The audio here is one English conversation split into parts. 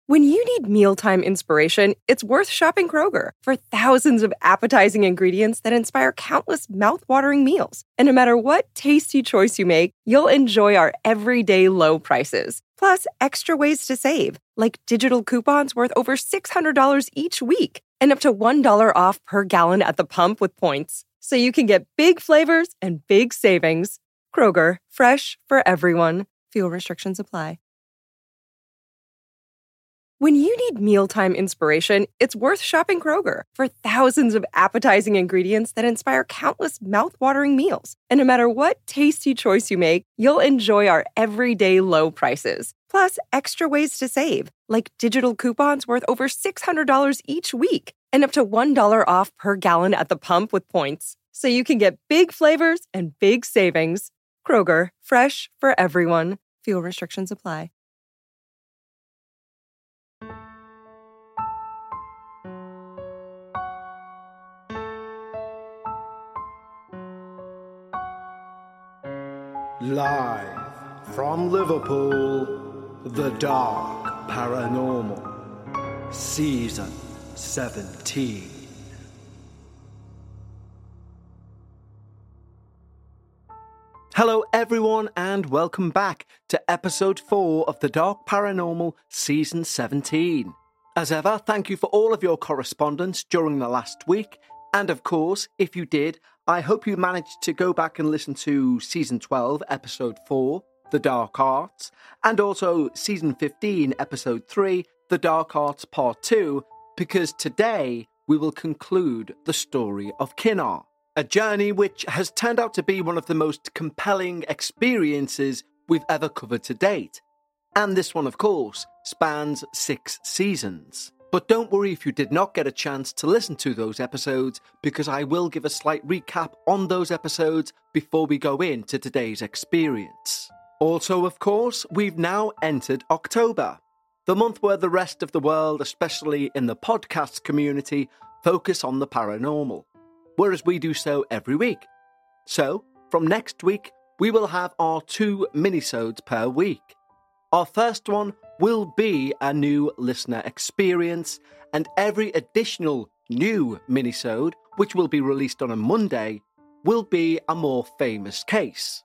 When you need mealtime inspiration, it's worth shopping Kroger for thousands of appetizing ingredients that inspire countless mouth-watering meals. And no matter what tasty choice you make, you'll enjoy our everyday low prices. Plus, extra ways to save, like digital coupons worth over $600 each week and up to $1 off per gallon at the pump with points. So you can get big flavors and big savings. Kroger, fresh for everyone. Fuel restrictions apply. When you need mealtime inspiration, it's worth shopping Kroger for thousands of appetizing ingredients that inspire countless mouth-watering meals. And no matter what tasty choice you make, you'll enjoy our everyday low prices. Plus, extra ways to save, like digital coupons worth over $600 each week and up to $1 off per gallon at the pump with points. So you can get big flavors and big savings. Kroger, fresh for everyone. Fuel restrictions apply. Live from Liverpool, The Dark Paranormal, Season 17. Hello everyone and welcome back to episode 4 of The Dark Paranormal, Season 17. As ever, thank you for all of your correspondence during the last week, and of course, if you did, I hope you managed to go back and listen to Season 12, Episode 4, The Dark Arts, and also Season 15, Episode 3, The Dark Arts Part 2, because today we will conclude the story of Kinnar, a journey which has turned out to be one of the most compelling experiences we've ever covered to date. And this one, of course, spans 6 seasons. But don't worry if you did not get a chance to listen to those episodes, because I will give a slight recap on those episodes before we go into today's experience. Also, of course, we've now entered October, the month where the rest of the world, especially in the podcast community, focus on the paranormal, whereas we do so every week. So, from next week, we will have our 2 minisodes per week. Our first one will be a new listener experience, and every additional new minisode, which will be released on a Monday, will be a more famous case.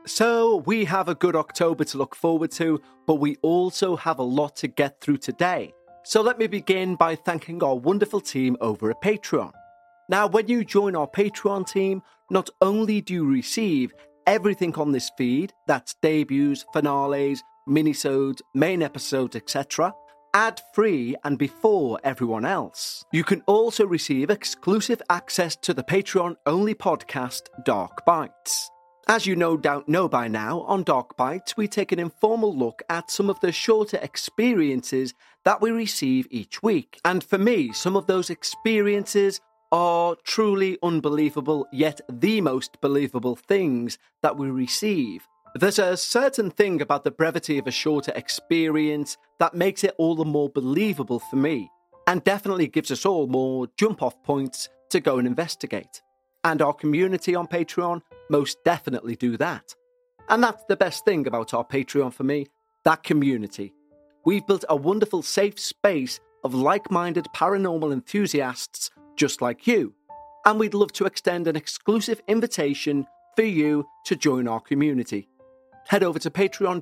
So we have a good October to look forward to, but we also have a lot to get through today. So let me begin by thanking our wonderful team over at Patreon. Now, when you join our Patreon team, not only do you receive everything on this feed, that's debuts, finales, minisodes, main episodes, etc., ad-free and before everyone else. You can also receive exclusive access to the Patreon-only podcast, Dark Bites. As you no doubt know by now, on Dark Bites, we take an informal look at some of the shorter experiences that we receive each week. And for me, some of those experiences are truly unbelievable, yet the most believable things that we receive. There's a certain thing about the brevity of a shorter experience that makes it all the more believable for me, and definitely gives us all more jump-off points to go and investigate. And our community on Patreon most definitely do that. And that's the best thing about our Patreon for me, that community. We've built a wonderful safe space of like-minded paranormal enthusiasts just like you, and we'd love to extend an exclusive invitation for you to join our community. Head over to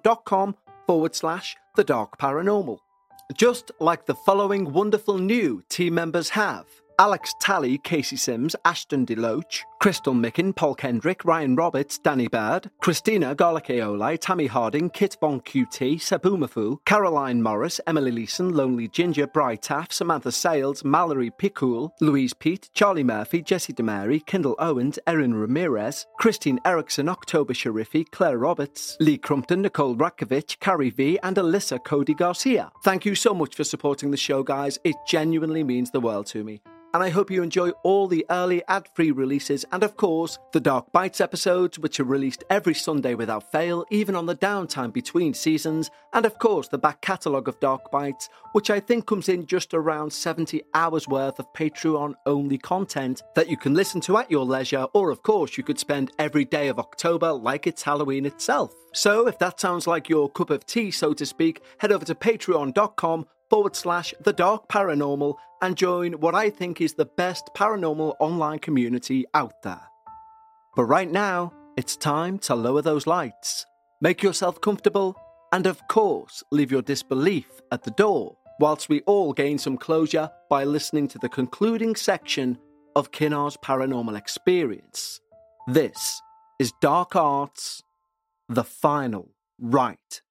patreon.com/The Dark Paranormal. Just like the following wonderful new team members have: Alex Talley, Casey Sims, Ashton DeLoach, Crystal Micken, Paul Kendrick, Ryan Roberts, Danny Baird, Christina Garlic-Aoli, Tammy Harding, Kit Von QT, Sabu Mafu, Caroline Morris, Emily Leeson, Lonely Ginger, Bri Taff, Samantha Sales, Mallory Picoul, Louise Pete, Charlie Murphy, Jessie DeMary, Kendall Owens, Erin Ramirez, Christine Erickson, October Sharifi, Claire Roberts, Lee Crumpton, Nicole Rakovich, Carrie V, and Alyssa Cody Garcia. Thank you so much for supporting the show, guys. It genuinely means the world to me. And I hope you enjoy all the early ad-free releases and, of course, the Dark Bites episodes, which are released every Sunday without fail, even on the downtime between seasons, and, of course, the back catalogue of Dark Bites, which I think comes in just around 70 hours worth of Patreon-only content that you can listen to at your leisure, or, of course, you could spend every day of October like it's Halloween itself. So, if that sounds like your cup of tea, so to speak, head over to patreon.com The Dark Paranormal and join what I think is the best paranormal online community out there. But right now, it's time to lower those lights, make yourself comfortable, and of course, leave your disbelief at the door, whilst we all gain some closure by listening to the concluding section of Kinar's paranormal experience. This is Dark Arts, The Final Rite.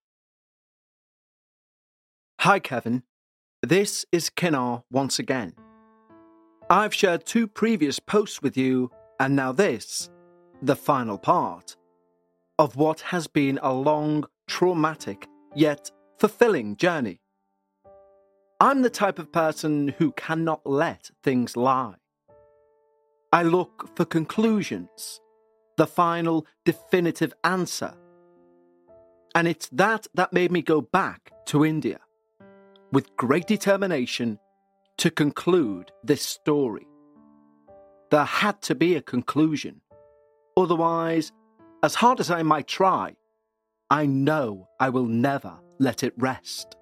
Hi Kevin, this is Kinar once again. I've shared 2 previous posts with you, and now this, the final part, of what has been a long, traumatic, yet fulfilling journey. I'm the type of person who cannot let things lie. I look for conclusions, the final, definitive answer. And it's that made me go back to India, with great determination, to conclude this story. There had to be a conclusion. Otherwise, as hard as I might try, I know I will never let it rest.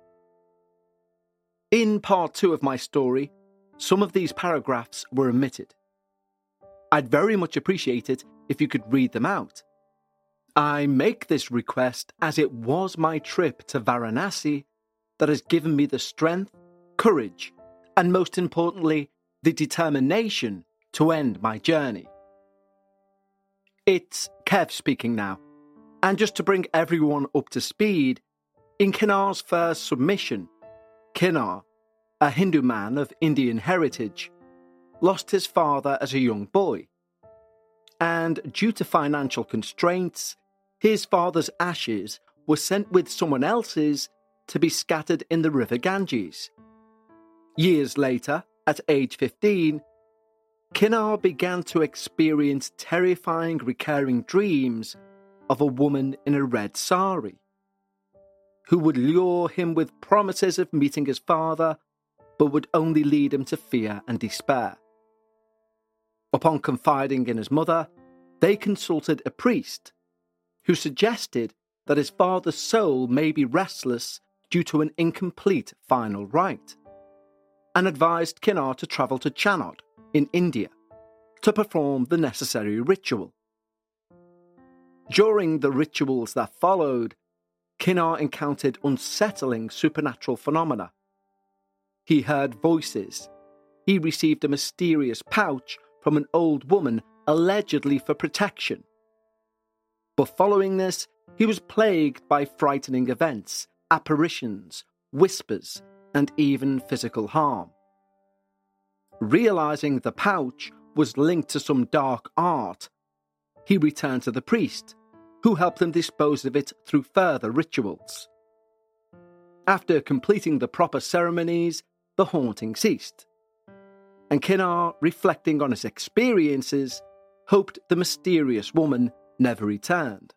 In part 2 of my story, some of these paragraphs were omitted. I'd very much appreciate it if you could read them out. I make this request as it was my trip to Varanasi that has given me the strength, courage, and most importantly, the determination to end my journey. It's Kev speaking now, and just to bring everyone up to speed, in Kinar's first submission, Kinar, a Hindu man of Indian heritage, lost his father as a young boy, and due to financial constraints, his father's ashes were sent with someone else's to be scattered in the river Ganges. Years later, at age 15, Kinar began to experience terrifying recurring dreams of a woman in a red sari, who would lure him with promises of meeting his father, but would only lead him to fear and despair. Upon confiding in his mother, they consulted a priest, who suggested that his father's soul may be restless due to an incomplete final rite, and advised Kinar to travel to Chennai in India to perform the necessary ritual. During the rituals that followed, Kinar encountered unsettling supernatural phenomena. He heard voices. He received a mysterious pouch from an old woman, allegedly for protection. But following this, he was plagued by frightening events, apparitions, whispers, and even physical harm. Realizing the pouch was linked to some dark art, he returned to the priest, who helped him dispose of it through further rituals. After completing the proper ceremonies, the haunting ceased, and Kinar, reflecting on his experiences, hoped the mysterious woman never returned.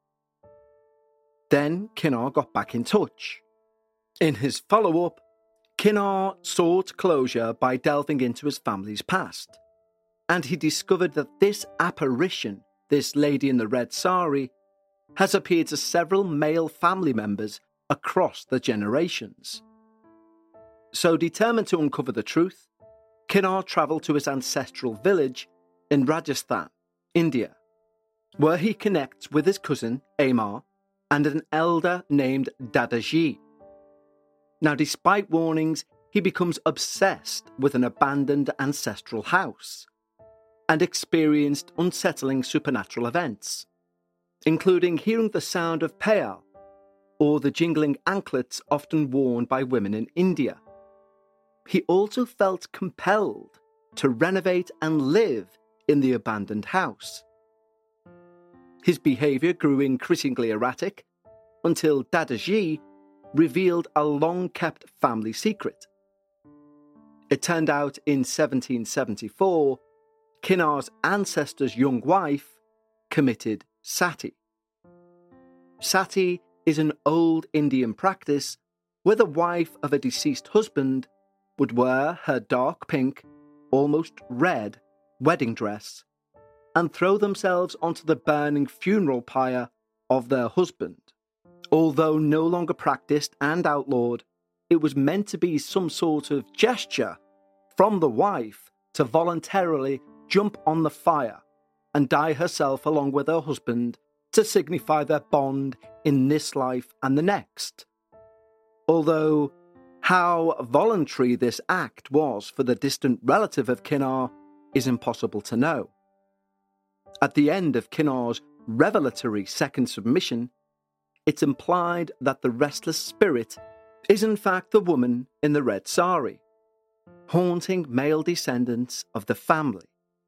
Then Kinar got back in touch. In his follow-up, Kinar sought closure by delving into his family's past, and he discovered that this apparition, this lady in the red sari, has appeared to several male family members across the generations. So determined to uncover the truth, Kinar travelled to his ancestral village in Rajasthan, India, where he connects with his cousin, Amar, and an elder named Dadaji. Now, despite warnings, he becomes obsessed with an abandoned ancestral house and experienced unsettling supernatural events, including hearing the sound of payal, or the jingling anklets often worn by women in India. He also felt compelled to renovate and live in the abandoned house. His behaviour grew increasingly erratic until Dadaji revealed a long-kept family secret. It turned out in 1774, Kinar's ancestor's young wife committed sati. Sati is an old Indian practice where the wife of a deceased husband would wear her dark pink, almost red, wedding dress and throw themselves onto the burning funeral pyre of their husband. Although no longer practiced and outlawed, it was meant to be some sort of gesture from the wife to voluntarily jump on the fire and die herself along with her husband to signify their bond in this life and the next. Although how voluntary this act was for the distant relative of Kinnar is impossible to know. At the end of Kinnar's revelatory second submission, it's implied that the restless spirit is in fact the woman in the red sari, haunting male descendants of the family.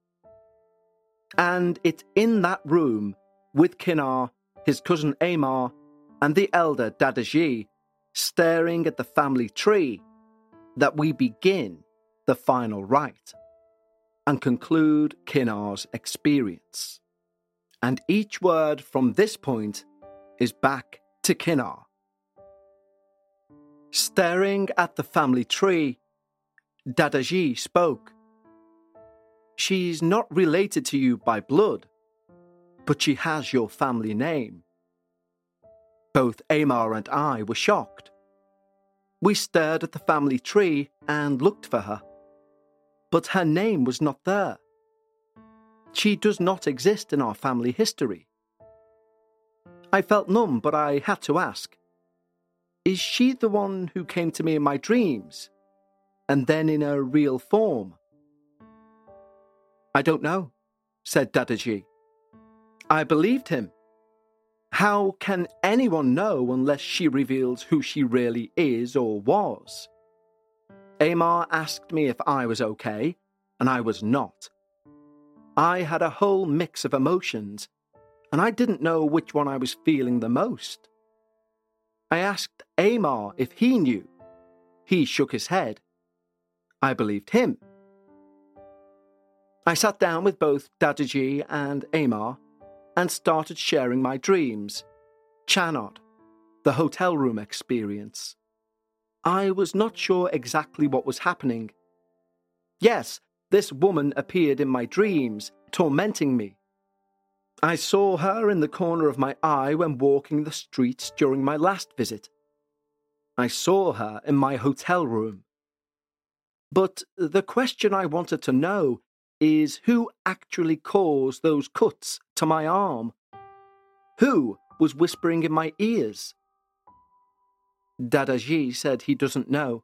And it's in that room with Kinnar, his cousin Amar, and the elder Dadaji staring at the family tree that we begin the final rite and conclude Kinnar's experience. And each word from this point is back to Kinnar. Staring at the family tree, Dadaji spoke. She's not related to you by blood, but she has your family name. Both Amar and I were shocked. We stared at the family tree and looked for her, but her name was not there. She does not exist in our family history. I felt numb, but I had to ask, is she the one who came to me in my dreams, and then in her real form? I don't know, said Dadaji. I believed him. How can anyone know unless she reveals who she really is or was? Amar asked me if I was okay, and I was not. I had a whole mix of emotions, and I didn't know which one I was feeling the most. I asked Amar if he knew. He shook his head. I believed him. I sat down with both Dadaji and Amar and started sharing my dreams, Chanod, the hotel room experience. I was not sure exactly what was happening. Yes, this woman appeared in my dreams, tormenting me. I saw her in the corner of my eye when walking the streets during my last visit. I saw her in my hotel room. But the question I wanted to know is who actually caused those cuts to my arm? Who was whispering in my ears? Dadaji said he doesn't know.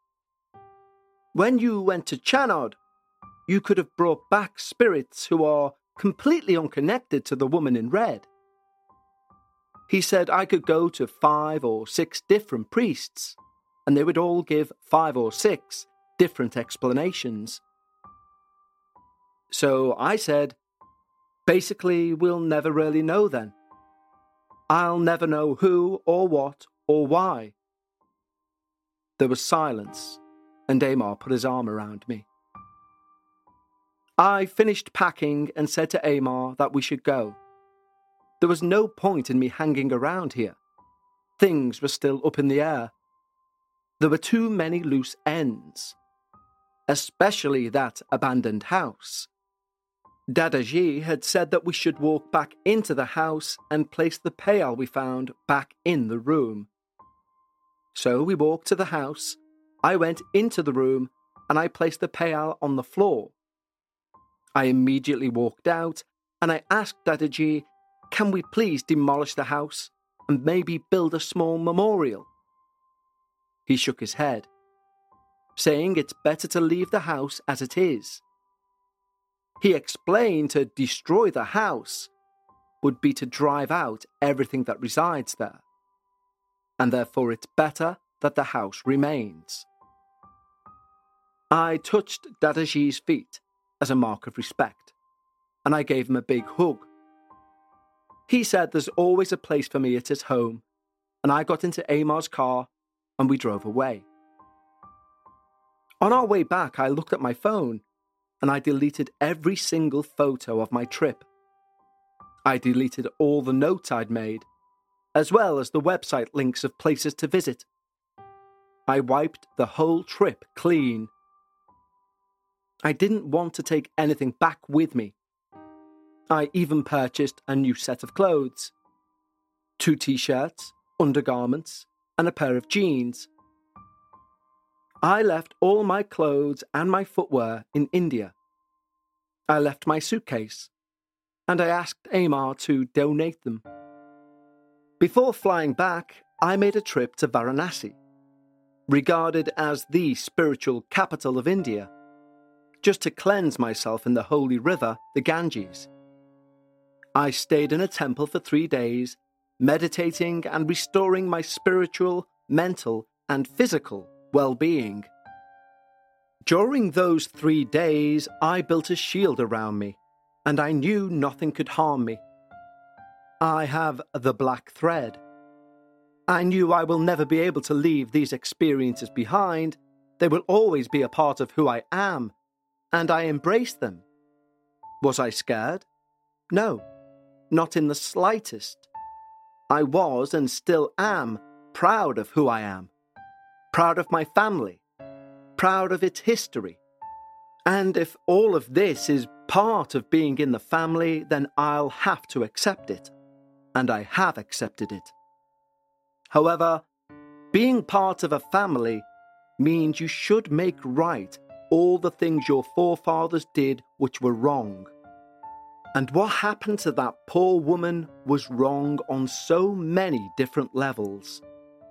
When you went to Chanod, you could have brought back spirits who are completely unconnected to the woman in red. He said I could go to 5 or 6 different priests, and they would all give 5 or 6 different explanations. So I said, basically, we'll never really know then. I'll never know who or what or why. There was silence, and Amar put his arm around me. I finished packing and said to Amar that we should go. There was no point in me hanging around here. Things were still up in the air. There were too many loose ends, especially that abandoned house. Dadaji had said that we should walk back into the house and place the pail we found back in the room. So we walked to the house, I went into the room, and I placed the pail on the floor. I immediately walked out, and I asked Dadaji, can we please demolish the house and maybe build a small memorial? He shook his head, saying it's better to leave the house as it is. He explained to destroy the house would be to drive out everything that resides there, and therefore it's better that the house remains. I touched Dadaji's feet as a mark of respect, and I gave him a big hug. He said there's always a place for me at his home, and I got into Amar's car and we drove away. On our way back, I looked at my phone and I deleted every single photo of my trip. I deleted all the notes I'd made, as well as the website links of places to visit. I wiped the whole trip clean. I didn't want to take anything back with me. I even purchased a new set of clothes, 2 t-shirts, undergarments, and a pair of jeans. I left all my clothes and my footwear in India. I left my suitcase, and I asked Amar to donate them. Before flying back, I made a trip to Varanasi, regarded as the spiritual capital of India, just to cleanse myself in the holy river, the Ganges. I stayed in a temple for 3 days, meditating and restoring my spiritual, mental, and physical well-being. During those 3 days, I built a shield around me, and I knew nothing could harm me. I have the black thread. I knew I will never be able to leave these experiences behind. They will always be a part of who I am, and I embraced them. Was I scared? No, not in the slightest. I was and still am proud of who I am, proud of my family, proud of its history. And if all of this is part of being in the family, then I'll have to accept it. And I have accepted it. However, being part of a family means you should make right all the things your forefathers did which were wrong. And what happened to that poor woman was wrong on so many different levels.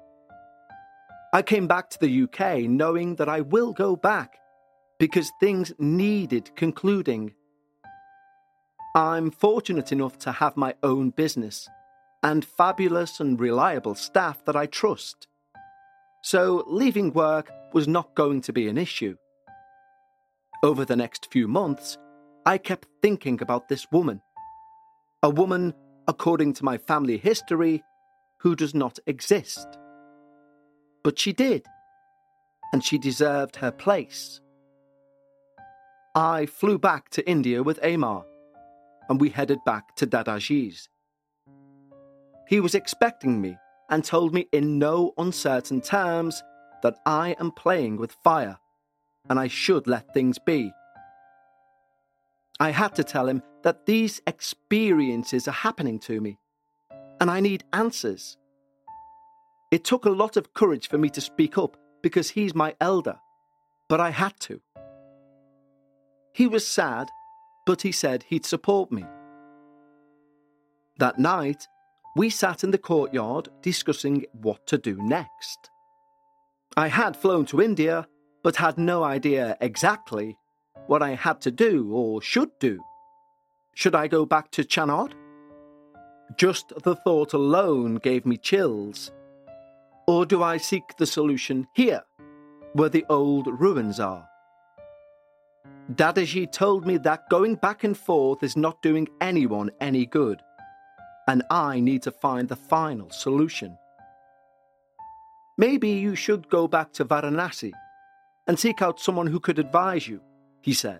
I came back to the UK knowing that I will go back because things needed concluding. I'm fortunate enough to have my own business and fabulous and reliable staff that I trust. So leaving work was not going to be an issue. Over the next few months, I kept thinking about this woman. A woman, according to my family history, who does not exist. But she did, and she deserved her place. I flew back to India with Amar, and we headed back to Dadaji's. He was expecting me and told me in no uncertain terms that I am playing with fire and I should let things be. I had to tell him that these experiences are happening to me and I need answers. It took a lot of courage for me to speak up because he's my elder, but I had to. He was sad, but he said he'd support me. That night, we sat in the courtyard discussing what to do next. I had flown to India, but had no idea exactly what I had to do or should do. Should I go back to Chanod? Just the thought alone gave me chills. Or do I seek the solution here, where the old ruins are? Dadaji told me that going back and forth is not doing anyone any good, and I need to find the final solution. Maybe you should go back to Varanasi and seek out someone who could advise you, he said.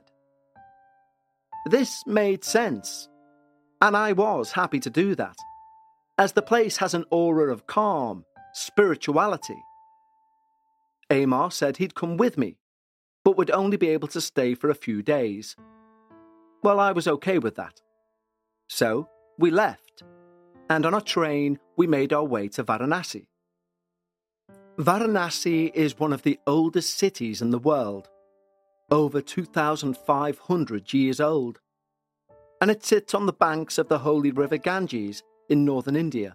This made sense, and I was happy to do that, as the place has an aura of calm, spirituality. Amar said he'd come with me, but would only be able to stay for a few days. Well, I was okay with that. So we left, and on a train we made our way to Varanasi. Varanasi is one of the oldest cities in the world, over 2,500 years old, and it sits on the banks of the holy river Ganges in northern India.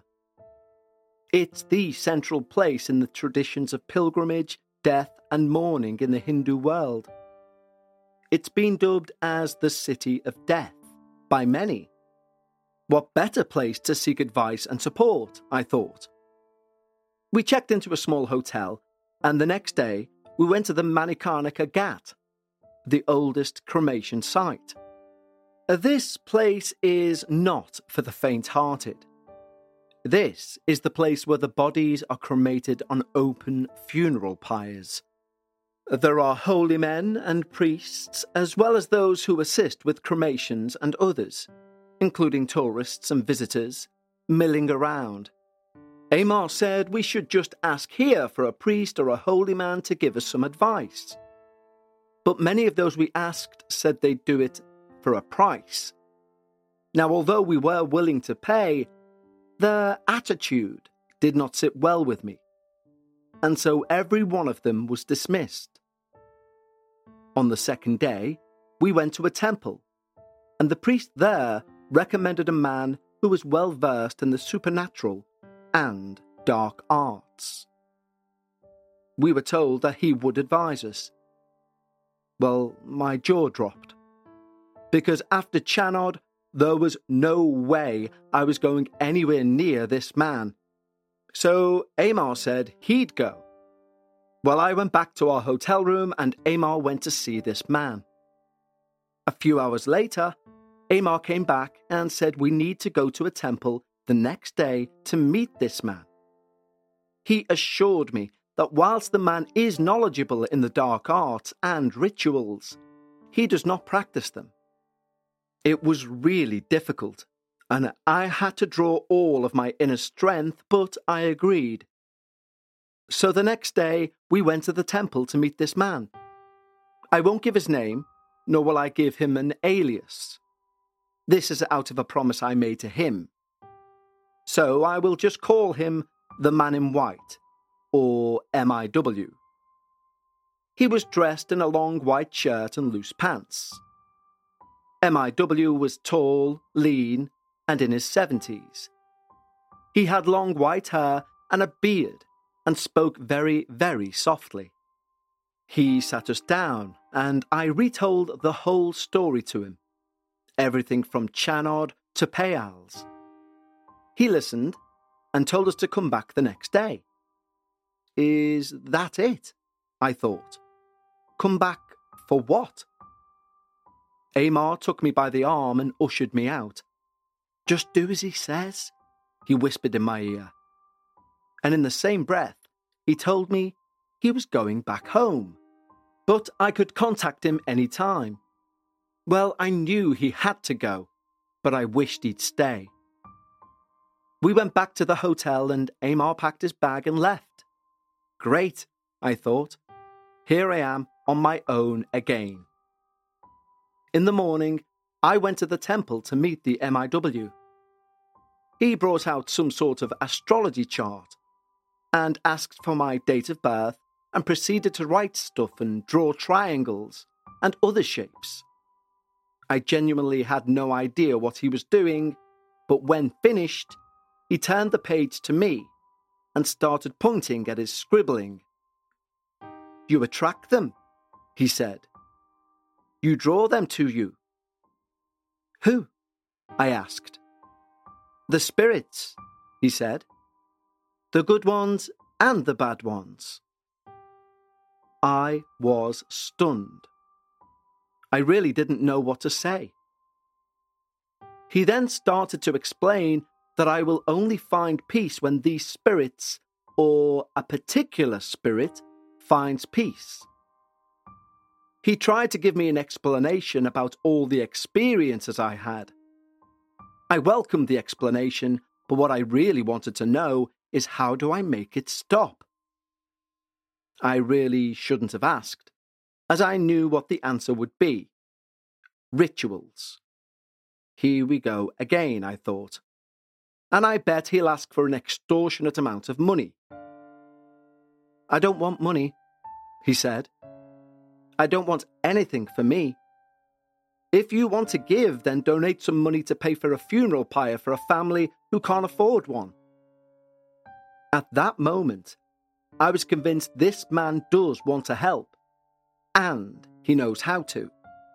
It's the central place in the traditions of pilgrimage, death and mourning in the Hindu world. It's been dubbed as the City of Death by many. What better place to seek advice and support, I thought. We checked into a small hotel, and the next day we went to the Manikarnika Ghat, the oldest cremation site. This place is not for the faint-hearted. This is the place where the bodies are cremated on open funeral pyres. There are holy men and priests, as well as those who assist with cremations and others, including tourists and visitors, milling around. Amar said we should just ask here for a priest or a holy man to give us some advice. But many of those we asked said they'd do it for a price. Now, although we were willing to pay, their attitude did not sit well with me, and so every one of them was dismissed. On the second day, we went to a temple, and the priest there recommended a man who was well versed in the supernatural and dark arts. We were told that he would advise us. Well, my jaw dropped, because after Chanod, there was no way I was going anywhere near this man. So Amar said he'd go. Well, I went back to our hotel room and Amar went to see this man. A few hours later, Amar came back and said we need to go to a temple the next day to meet this man. He assured me that whilst the man is knowledgeable in the dark arts and rituals, he does not practice them. It was really difficult, and I had to draw all of my inner strength, but I agreed. So the next day, we went to the temple to meet this man. I won't give his name, nor will I give him an alias. This is out of a promise I made to him. So I will just call him the Man in White, or MIW. He was dressed in a long white shirt and loose pants. MIW was tall, lean, and in his 70s. He had long white hair and a beard, and spoke very, very softly. He sat us down, and I retold the whole story to him, everything from Chanod to Payals. He listened and told us to come back the next day. Is that it? I thought. Come back for what? Amar took me by the arm and ushered me out. Just do as he says, he whispered in my ear. And in the same breath, he told me he was going back home, but I could contact him any time. Well, I knew he had to go, but I wished he'd stay. We went back to the hotel and Amar packed his bag and left. Great, I thought. Here I am on my own again. In the morning, I went to the temple to meet the MIW. He brought out some sort of astrology chart and asked for my date of birth and proceeded to write stuff and draw triangles and other shapes. I genuinely had no idea what he was doing, but when finished, he turned the page to me and started pointing at his scribbling. You attract them, he said. You draw them to you. Who? I asked. The spirits, he said. The good ones and the bad ones. I was stunned. I really didn't know what to say. He then started to explain that I will only find peace when these spirits, or a particular spirit, finds peace. He tried to give me an explanation about all the experiences I had. I welcomed the explanation, but what I really wanted to know is how do I make it stop? I really shouldn't have asked, as I knew what the answer would be. Rituals. Here we go again, I thought. And I bet he'll ask for an extortionate amount of money. I don't want money, he said. I don't want anything for me. If you want to give, then donate some money to pay for a funeral pyre for a family who can't afford one. At that moment, I was convinced this man does want to help, and he knows how to.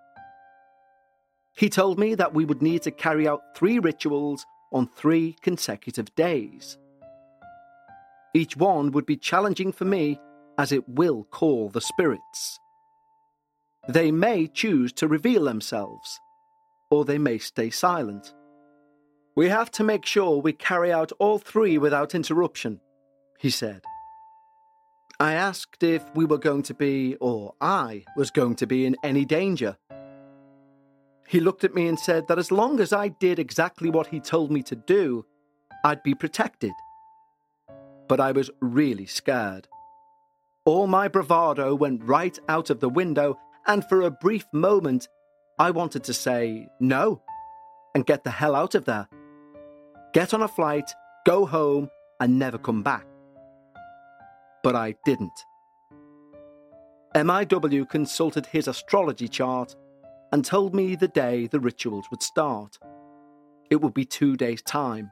He told me that we would need to carry out 3 rituals on 3 consecutive days. Each one would be challenging for me, as it will call the spirits. They may choose to reveal themselves, or they may stay silent. We have to make sure we carry out all 3 without interruption, he said. I asked if we were going to be, or I was going to be in any danger. He looked at me and said that as long as I did exactly what he told me to do, I'd be protected. But I was really scared. All my bravado went right out of the window, and for a brief moment, I wanted to say no and get the hell out of there. Get on a flight, go home, and never come back. But I didn't. MIW consulted his astrology chart and told me the day the rituals would start. It would be 2 days' time.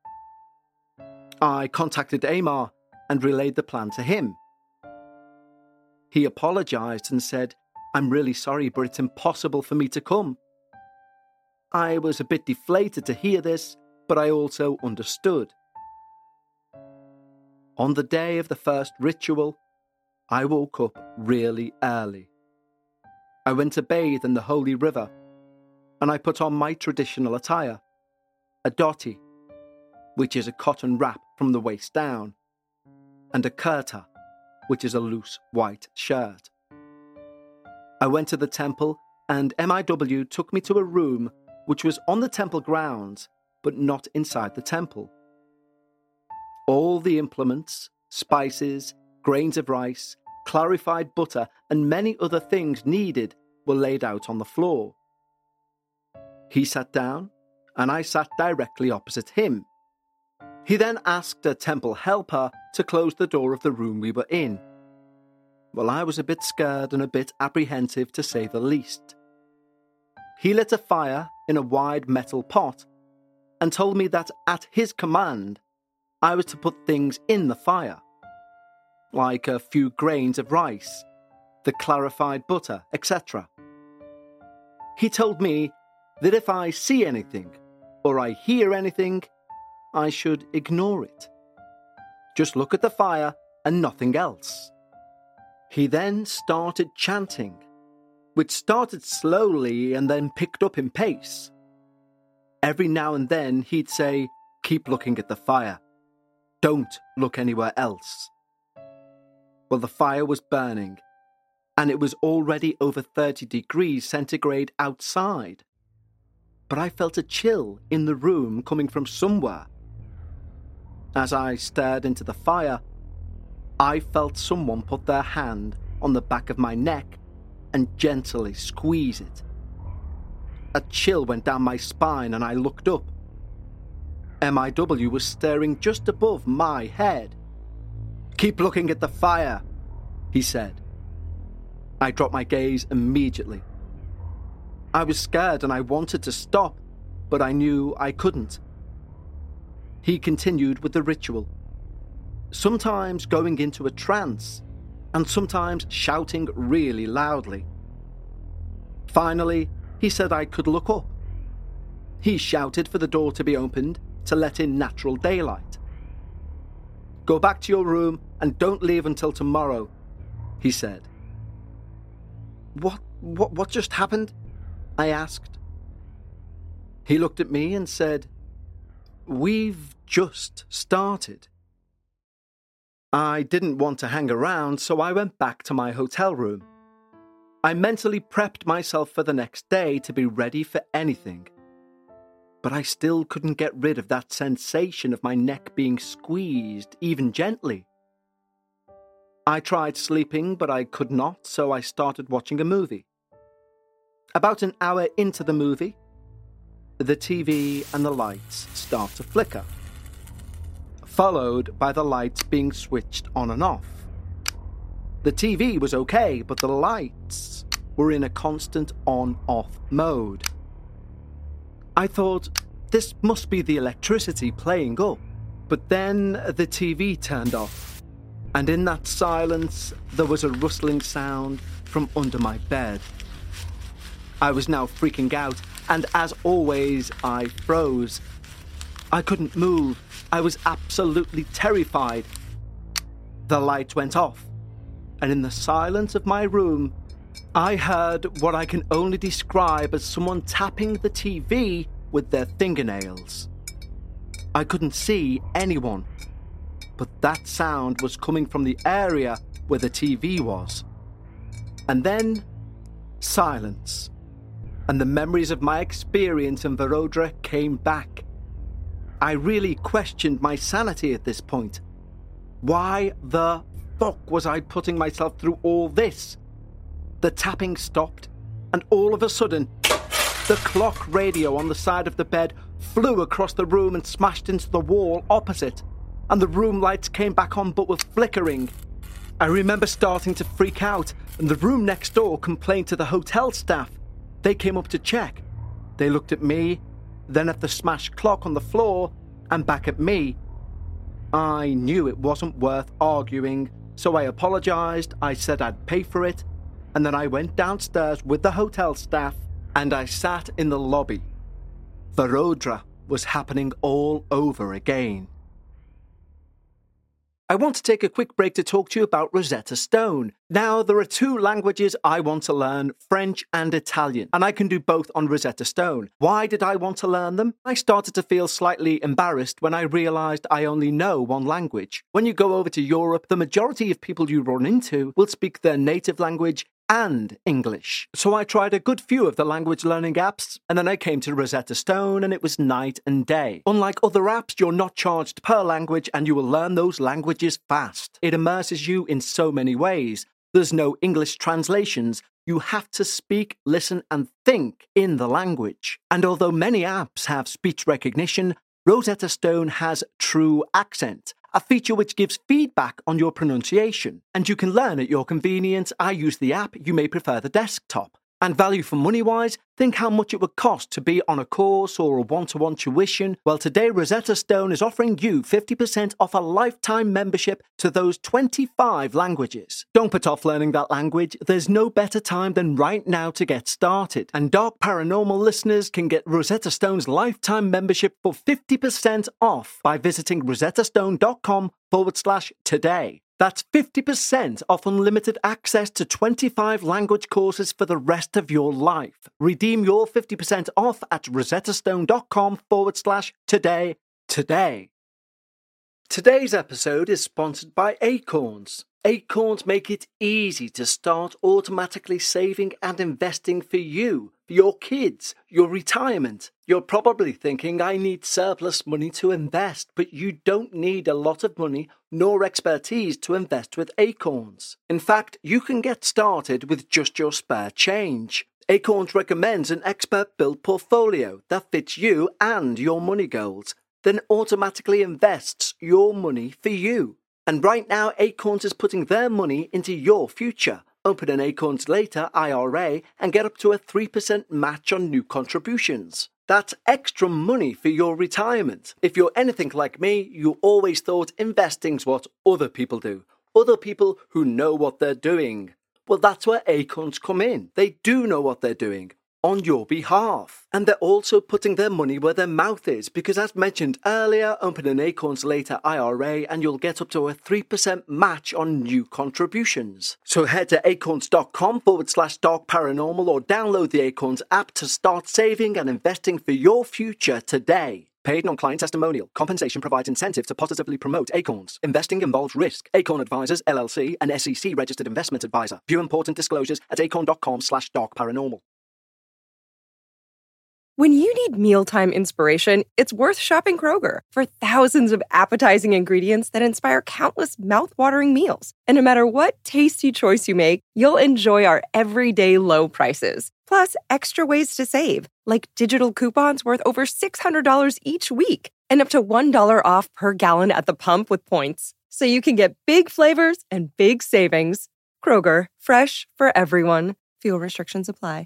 I contacted Amar and relayed the plan to him. He apologised and said, "I'm really sorry, but it's impossible for me to come." I was a bit deflated to hear this, but I also understood. On the day of the first ritual, I woke up really early. I went to bathe in the holy river, and I put on my traditional attire, a dhoti, which is a cotton wrap from the waist down, and a kurta, which is a loose white shirt. I went to the temple, and MIW took me to a room which was on the temple grounds, but not inside the temple. All the implements, spices, grains of rice, clarified butter, and many other things needed were laid out on the floor. He sat down, and I sat directly opposite him. He then asked a temple helper to close the door of the room we were in. Well, I was a bit scared and a bit apprehensive, to say the least. He lit a fire in a wide metal pot and told me that at his command, I was to put things in the fire, like a few grains of rice, the clarified butter, etc. He told me that if I see anything or I hear anything, I should ignore it. Just look at the fire and nothing else. He then started chanting, which started slowly and then picked up in pace. Every now and then he'd say, "Keep looking at the fire. Don't look anywhere else." Well, the fire was burning, and it was already over 30 degrees centigrade outside. But I felt a chill in the room coming from somewhere. As I stared into the fire, I felt someone put their hand on the back of my neck and gently squeeze it. A chill went down my spine and I looked up. MIW was staring just above my head. "Keep looking at the fire," he said. I dropped my gaze immediately. I was scared and I wanted to stop, but I knew I couldn't. He continued with the ritual, sometimes going into a trance, and sometimes shouting really loudly. Finally, he said I could look up. He shouted for the door to be opened to let in natural daylight. "Go back to your room and don't leave until tomorrow," he said. What just happened?" I asked. He looked at me and said, "We've just started." I didn't want to hang around, so I went back to my hotel room. I mentally prepped myself for the next day to be ready for anything. But I still couldn't get rid of that sensation of my neck being squeezed, even gently. I tried sleeping, but I could not, so I started watching a movie. About an hour into the movie, the TV and the lights start to flicker, followed by the lights being switched on and off. The TV was okay, but the lights were in a constant on-off mode. I thought, this must be the electricity playing up. But then the TV turned off, and in that silence there was a rustling sound from under my bed. I was now freaking out, and as always, I froze. I couldn't move. I was absolutely terrified. The light went off, and in the silence of my room, I heard what I can only describe as someone tapping the TV with their fingernails. I couldn't see anyone, but that sound was coming from the area where the TV was. And then, silence, and the memories of my experience in Varodra came back. I really questioned my sanity at this point. Why the fuck was I putting myself through all this? The tapping stopped, and all of a sudden, the clock radio on the side of the bed flew across the room and smashed into the wall opposite, and the room lights came back on but were flickering. I remember starting to freak out, and the room next door complained to the hotel staff. They came up to check. They looked at me, then at the smashed clock on the floor, and back at me. I knew it wasn't worth arguing, so I apologized. I said I'd pay for it, and then I went downstairs with the hotel staff, and I sat in the lobby. Varodra was happening all over again. I want to take a quick break to talk to you about Rosetta Stone. Now, there are two languages I want to learn, French and Italian, and I can do both on Rosetta Stone. Why did I want to learn them? I started to feel slightly embarrassed when I realised I only know one language. When you go over to Europe, the majority of people you run into will speak their native language and English. So I tried a good few of the language learning apps, and then I came to Rosetta Stone and it was night and day. Unlike other apps, you're not charged per language and you will learn those languages fast. It immerses you in so many ways. There's no English translations. You have to speak, listen, and think in the language. And although many apps have speech recognition, Rosetta Stone has true accent, a feature which gives feedback on your pronunciation. And you can learn at your convenience. I use the app, you may prefer the desktop. And value for money-wise, think how much it would cost to be on a course or a one-to-one tuition. Well, today Rosetta Stone is offering you 50% off a lifetime membership to those 25 languages. Don't put off learning that language. There's no better time than right now to get started. And Dark Paranormal listeners can get Rosetta Stone's lifetime membership for 50% off by visiting rosettastone.com/today. That's 50% off unlimited access to 25 language courses for the rest of your life. Redeem your 50% off at rosettastone.com/today today. Today's episode is sponsored by Acorns. Acorns make it easy to start automatically saving and investing for you, for your kids, your retirement. You're probably thinking, I need surplus money to invest, but you don't need a lot of money nor expertise to invest with Acorns. In fact, you can get started with just your spare change. Acorns recommends an expert-built portfolio that fits you and your money goals, then automatically invests your money for you. And right now, Acorns is putting their money into your future. Open an Acorns Later IRA and get up to a 3% match on new contributions. That's extra money for your retirement. If you're anything like me, you always thought investing's what other people do. Other people who know what they're doing. Well, that's where Acorns come in. They do know what they're doing on your behalf. And they're also putting their money where their mouth is, because as mentioned earlier, open an Acorns Later IRA and you'll get up to a 3% match on new contributions. So head to acorns.com/darkparanormal or download the Acorns app to start saving and investing for your future today. Paid non-client testimonial. Compensation provides incentive to positively promote Acorns. Investing involves risk. Acorn Advisors, LLC, an SEC registered investment advisor. View important disclosures at acorn.com/darkparanormal. When you need mealtime inspiration, it's worth shopping Kroger for thousands of appetizing ingredients that inspire countless mouth-watering meals. And no matter what tasty choice you make, you'll enjoy our everyday low prices. Plus, extra ways to save, like digital coupons worth over $600 each week and up to $1 off per gallon at the pump with points. So you can get big flavors and big savings. Kroger, fresh for everyone. Fuel restrictions apply.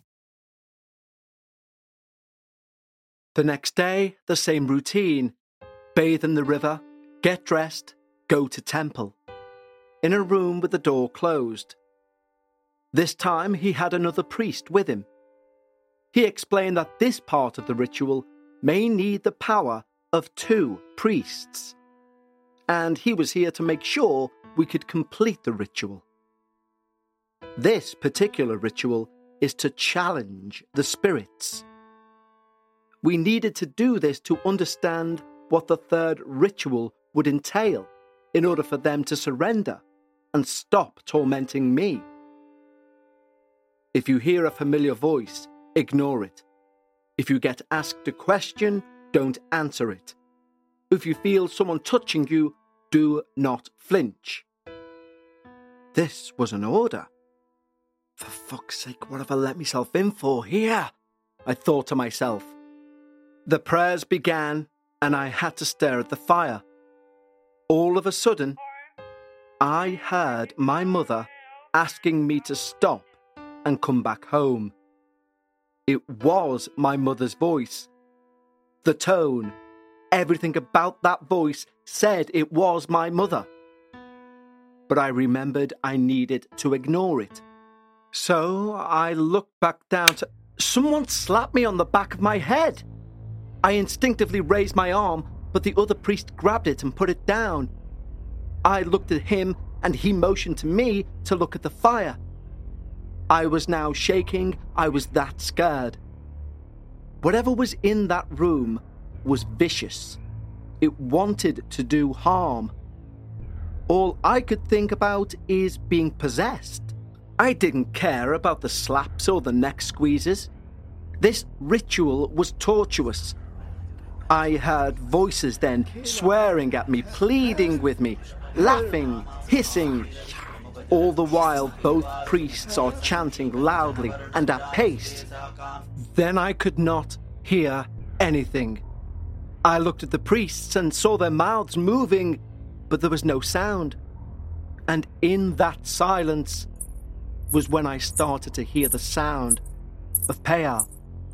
The next day, the same routine. Bathe in the river, get dressed, go to temple. In a room with the door closed. This time he had another priest with him. He explained that this part of the ritual may need the power of 2 priests. And he was here to make sure we could complete the ritual. This particular ritual is to challenge the spirits. We needed to do this to understand what the third ritual would entail in order for them to surrender and stop tormenting me. If you hear a familiar voice, ignore it. If you get asked a question, don't answer it. If you feel someone touching you, do not flinch. This was an order. For fuck's sake, what have I let myself in for here? I thought to myself. The prayers began, and I had to stare at the fire. All of a sudden, I heard my mother asking me to stop and come back home. It was my mother's voice. The tone, everything about that voice said it was my mother. But I remembered I needed to ignore it. So I looked back down to... Someone slapped me on the back of my head. I instinctively raised my arm, but the other priest grabbed it and put it down. I looked at him and he motioned to me to look at the fire. I was now shaking. I was that scared. Whatever was in that room was vicious. It wanted to do harm. All I could think about is being possessed. I didn't care about the slaps or the neck squeezes. This ritual was tortuous. I heard voices then swearing at me, pleading with me, laughing, hissing. All the while, both priests are chanting loudly and at pace. Then I could not hear anything. I looked at the priests and saw their mouths moving, but there was no sound. And in that silence was when I started to hear the sound of Payal.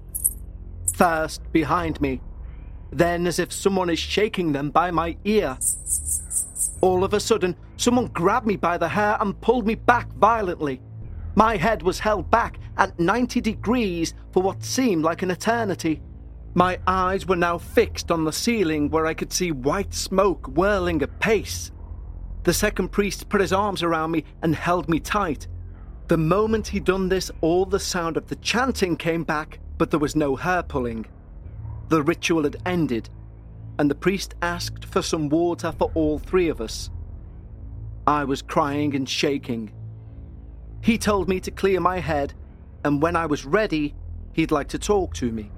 First behind me, then as if someone is shaking them by my ear. All of a sudden, someone grabbed me by the hair and pulled me back violently. My head was held back at 90 degrees for what seemed like an eternity. My eyes were now fixed on the ceiling where I could see white smoke whirling apace. The second priest put his arms around me and held me tight. The moment he'd done this, all the sound of the chanting came back, but there was no hair pulling. The ritual had ended, and the priest asked for some water for all three of us. I was crying and shaking. He told me to clear my head, and when I was ready, he'd like to talk to me.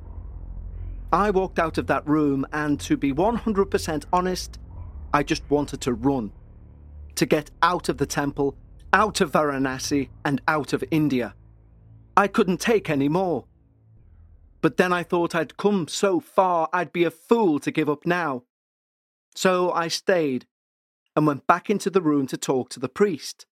I walked out of that room, and to be 100% honest, I just wanted to run. To get out of the temple, out of Varanasi, and out of India. I couldn't take any more. But then I thought I'd come so far, I'd be a fool to give up now. So I stayed and went back into the room to talk to the priest.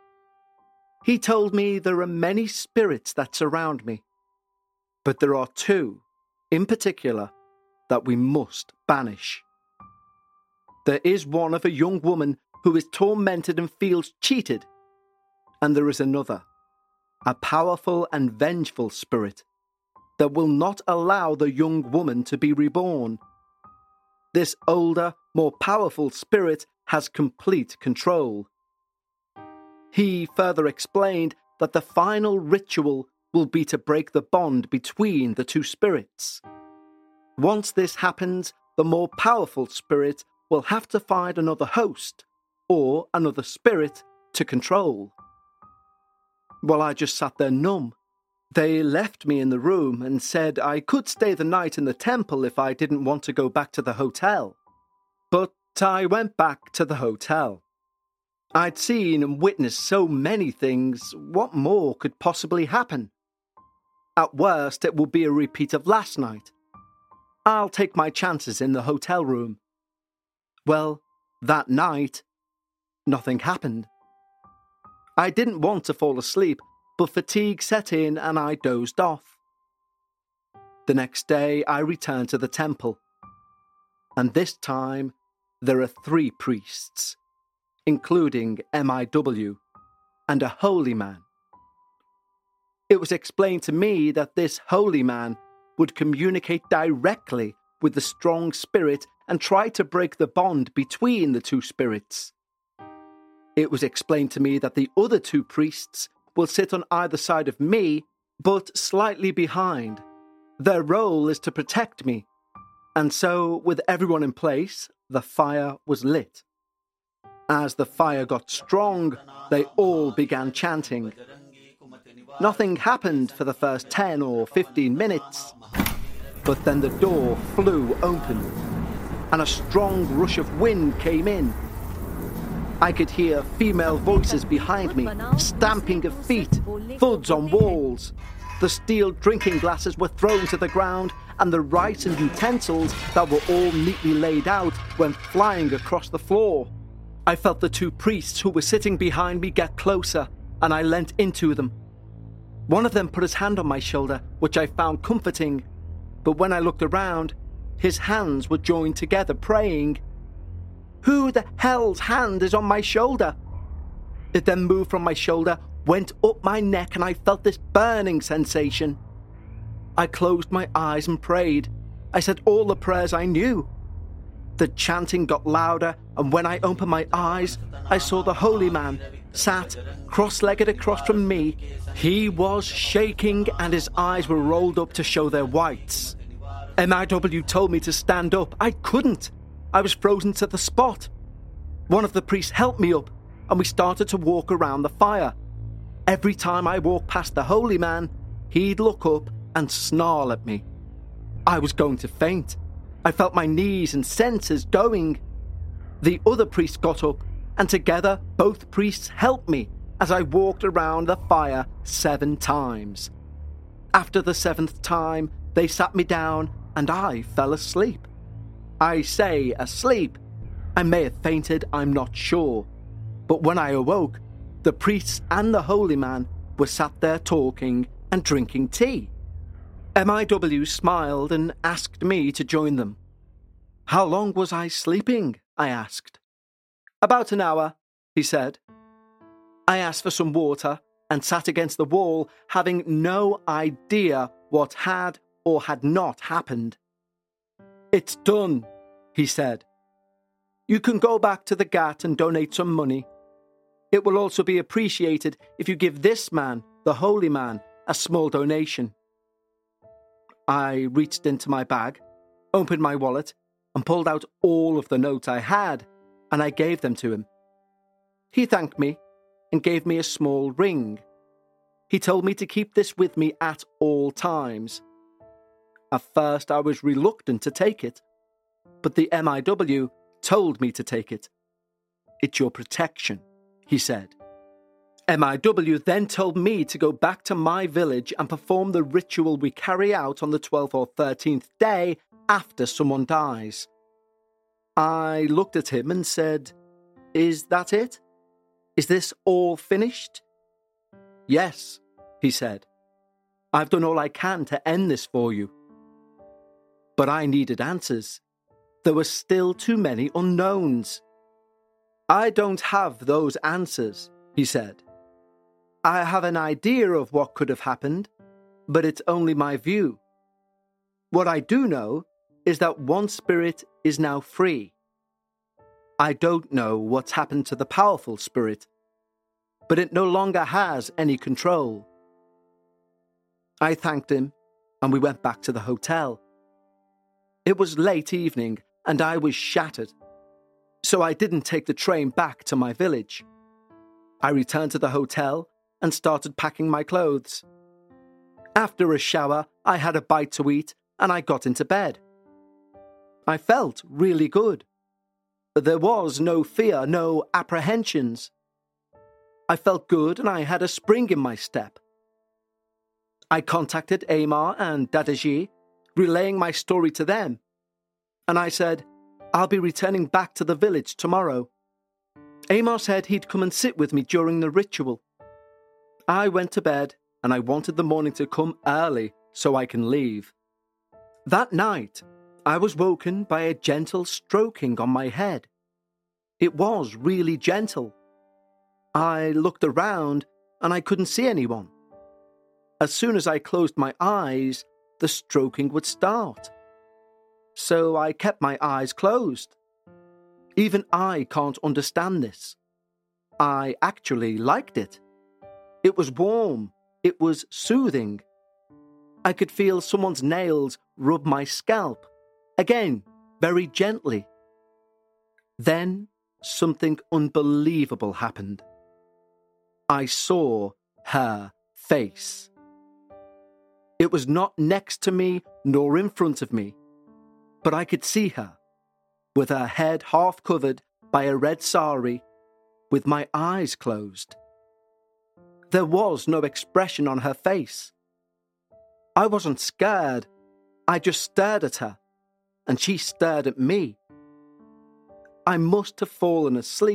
He told me there are many spirits that surround me, but there are two, in particular, that we must banish. There is one of a young woman who is tormented and feels cheated, and there is another, a powerful and vengeful spirit that will not allow the young woman to be reborn. This older, more powerful spirit has complete control. He further explained that the final ritual will be to break the bond between the two spirits. Once this happens, the more powerful spirit will have to find another host or another spirit to control. Well, I just sat there numb. They left me in the room and said I could stay the night in the temple if I didn't want to go back to the hotel. But I went back to the hotel. I'd seen and witnessed so many things. What more could possibly happen? At worst, it will be a repeat of last night. I'll take my chances in the hotel room. Well, that night, nothing happened. I didn't want to fall asleep, but fatigue set in and I dozed off. The next day, I returned to the temple. And this time, there are 3 priests, including MIW, and a holy man. It was explained to me that this holy man would communicate directly with the strong spirit and try to break the bond between the two spirits. It was explained to me that the other 2 priests will sit on either side of me, but slightly behind. Their role is to protect me. And so, with everyone in place, the fire was lit. As the fire got strong, they all began chanting. Nothing happened for the first 10 or 15 minutes, but then the door flew open, and a strong rush of wind came in. I could hear female voices behind me, stamping of feet, thuds on walls. The steel drinking glasses were thrown to the ground, and the rice and utensils that were all neatly laid out went flying across the floor. I felt the two priests who were sitting behind me get closer, and I leant into them. One of them put his hand on my shoulder, which I found comforting, but when I looked around, his hands were joined together, praying. Who the hell's hand is on my shoulder? It then moved from my shoulder, went up my neck, and I felt this burning sensation. I closed my eyes and prayed. I said all the prayers I knew. The chanting got louder, and when I opened my eyes, I saw the holy man sat cross-legged across from me. He was shaking, and his eyes were rolled up to show their whites. MIW told me to stand up. I couldn't. I was frozen to the spot. One of the priests helped me up, and we started to walk around the fire. Every time I walked past the holy man, he'd look up and snarl at me. I was going to faint. I felt my knees and senses going. The other priest got up, and together both priests helped me as I walked around the fire 7 times. After the 7th time, they sat me down, and I fell asleep. I say asleep. I may have fainted, I'm not sure. But when I awoke, the priests and the holy man were sat there talking and drinking tea. MIW smiled and asked me to join them. How long was I sleeping? I asked. About an hour, he said. I asked for some water and sat against the wall, having no idea what had or had not happened. It's done, he said. You can go back to the GAT and donate some money. It will also be appreciated if you give this man, the holy man, a small donation. I reached into my bag, opened my wallet, and pulled out all of the notes I had, and I gave them to him. He thanked me and gave me a small ring. He told me to keep this with me at all times. At first I was reluctant to take it, but the MIW told me to take it. It's your protection, he said. MIW then told me to go back to my village and perform the ritual we carry out on the 12th or 13th day after someone dies. I looked at him and said, Is that it? Is this all finished? Yes, he said. I've done all I can to end this for you. But I needed answers. There were still too many unknowns. I don't have those answers, he said. I have an idea of what could have happened, but it's only my view. What I do know is that one spirit is now free. I don't know what's happened to the powerful spirit, but it no longer has any control. I thanked him, and we went back to the hotel. It was late evening, and I was shattered, so I didn't take the train back to my village. I returned to the hotel and started packing my clothes. After a shower, I had a bite to eat, and I got into bed. I felt really good. There was no fear, no apprehensions. I felt good, and I had a spring in my step. I contacted Amar and Dadaji, relaying my story to them, and I said, I'll be returning back to the village tomorrow. Amar said he'd come and sit with me during the ritual. I went to bed, and I wanted the morning to come early so I can leave. That night, I was woken by a gentle stroking on my head. It was really gentle. I looked around, and I couldn't see anyone. As soon as I closed my eyes, the stroking would start. So I kept my eyes closed. Even I can't understand this. I actually liked it. It was warm. It was soothing. I could feel someone's nails rub my scalp. Again, very gently. Then something unbelievable happened. I saw her face. It was not next to me nor in front of me, but I could see her, with her head half covered by a red sari, with my eyes closed. There was no expression on her face. I wasn't scared. I just stared at her, and she stared at me. I must have fallen asleep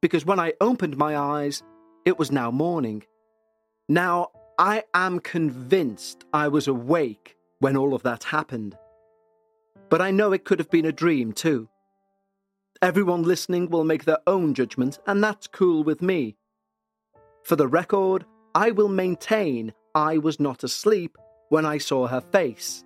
because when I opened my eyes, it was now morning. Now, I am convinced I was awake when all of that happened. But I know it could have been a dream too. Everyone listening will make their own judgment, and that's cool with me. For the record, I will maintain I was not asleep when I saw her face.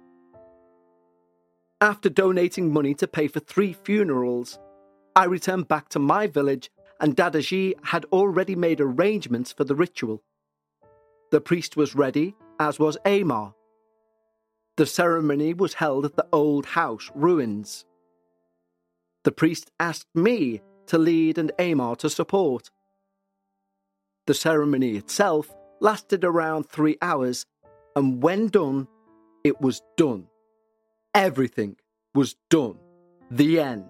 After donating money to pay for 3 funerals, I returned back to my village, and Dadaji had already made arrangements for the ritual. The priest was ready, as was Amar. The ceremony was held at the old house ruins. The priest asked me to lead and Amar to support. The ceremony itself lasted around 3 hours, and when done, it was done. Everything was done. The end.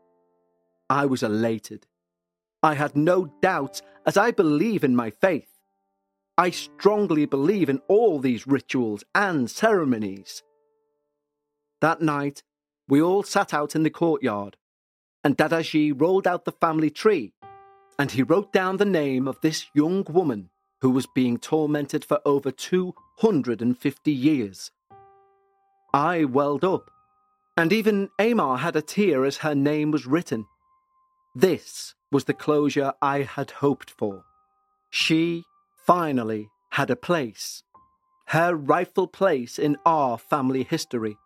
I was elated. I had no doubts, as I believe in my faith. I strongly believe in all these rituals and ceremonies. That night, we all sat out in the courtyard, and Dadaji rolled out the family tree, and he wrote down the name of this young woman who was being tormented for over 250 years. I welled up, and even Amar had a tear as her name was written. This was the closure I had hoped for. She finally had a place, her rightful place in our family history.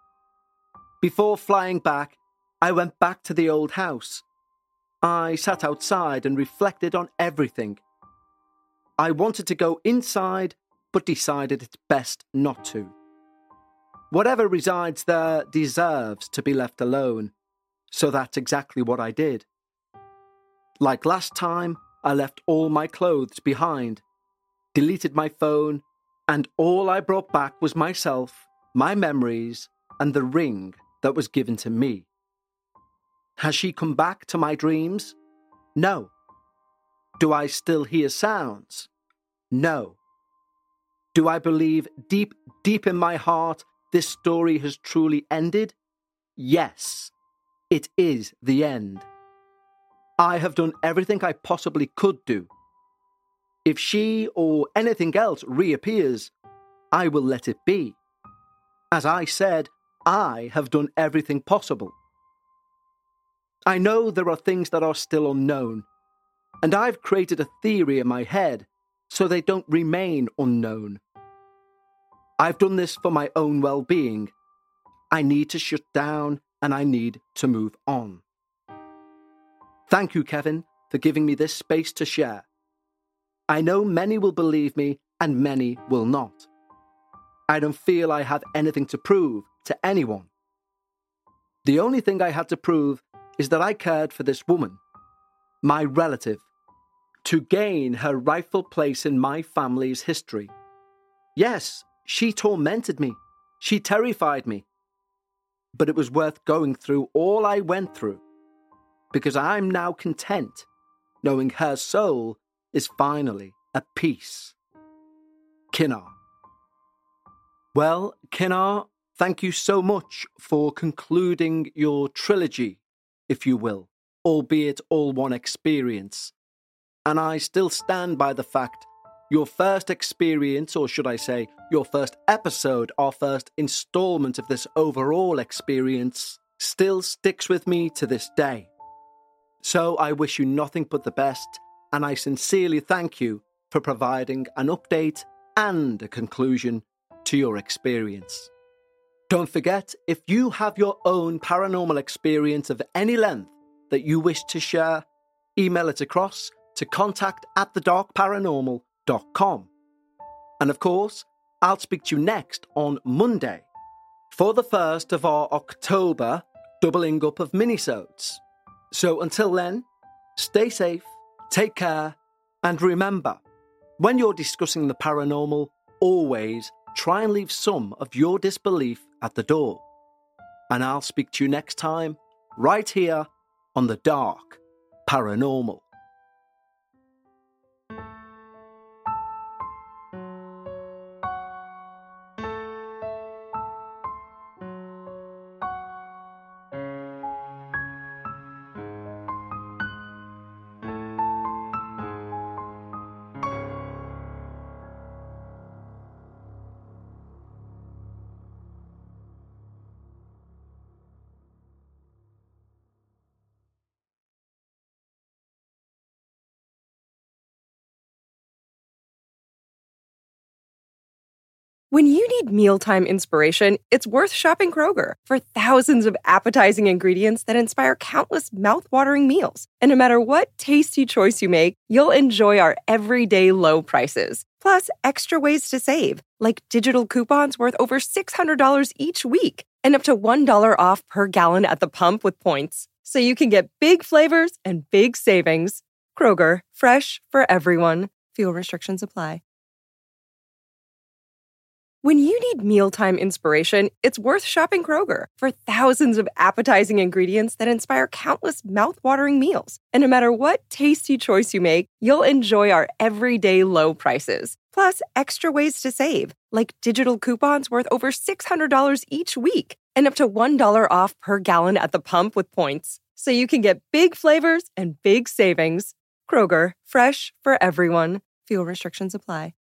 Before flying back, I went back to the old house. I sat outside and reflected on everything. I wanted to go inside, but decided it's best not to. Whatever resides there deserves to be left alone, so that's exactly what I did. Like last time, I left all my clothes behind, deleted my phone, and all I brought back was myself, my memories, and the ring that was given to me. Has she come back to my dreams? No. Do I still hear sounds? No. Do I believe deep, deep in my heart this story has truly ended? Yes, it is the end. I have done everything I possibly could do. If she or anything else reappears, I will let it be. As I said, I have done everything possible. I know there are things that are still unknown, and I've created a theory in my head so they don't remain unknown. I've done this for my own well-being. I need to shut down and I need to move on. Thank you, Kevin, for giving me this space to share. I know many will believe me and many will not. I don't feel I have anything to prove to anyone. The only thing I had to prove is that I cared for this woman, my relative, to gain her rightful place in my family's history. Yes, she tormented me. She terrified me. But it was worth going through all I went through, because I'm now content knowing her soul is finally at peace. Kinar. Well, Kinar, thank you so much for concluding your trilogy, if you will, albeit all one experience. And I still stand by the fact your first experience, or should I say, your first episode, our first installment of this overall experience, still sticks with me to this day. So I wish you nothing but the best, and I sincerely thank you for providing an update and a conclusion to your experience. Don't forget, if you have your own paranormal experience of any length that you wish to share, email it across to contact@thedarkparanormal.com. And of course, I'll speak to you next on Monday for the first of our October doubling up of minisodes. So until then, stay safe, take care, and remember, when you're discussing the paranormal, always try and leave some of your disbelief at the door. And I'll speak to you next time, right here on The Dark Paranormal. When you need mealtime inspiration, it's worth shopping Kroger for thousands of appetizing ingredients that inspire countless mouth-watering meals. And no matter what tasty choice you make, you'll enjoy our everyday low prices. Plus, extra ways to save, like digital coupons worth over $600 each week and up to $1 off per gallon at the pump with points. So you can get big flavors and big savings. Kroger, fresh for everyone. Fuel restrictions apply. When you need mealtime inspiration, it's worth shopping Kroger for thousands of appetizing ingredients that inspire countless mouth-watering meals. And no matter what tasty choice you make, you'll enjoy our everyday low prices. Plus, extra ways to save, like digital coupons worth over $600 each week and up to $1 off per gallon at the pump with points. So you can get big flavors and big savings. Kroger, fresh for everyone. Fuel restrictions apply.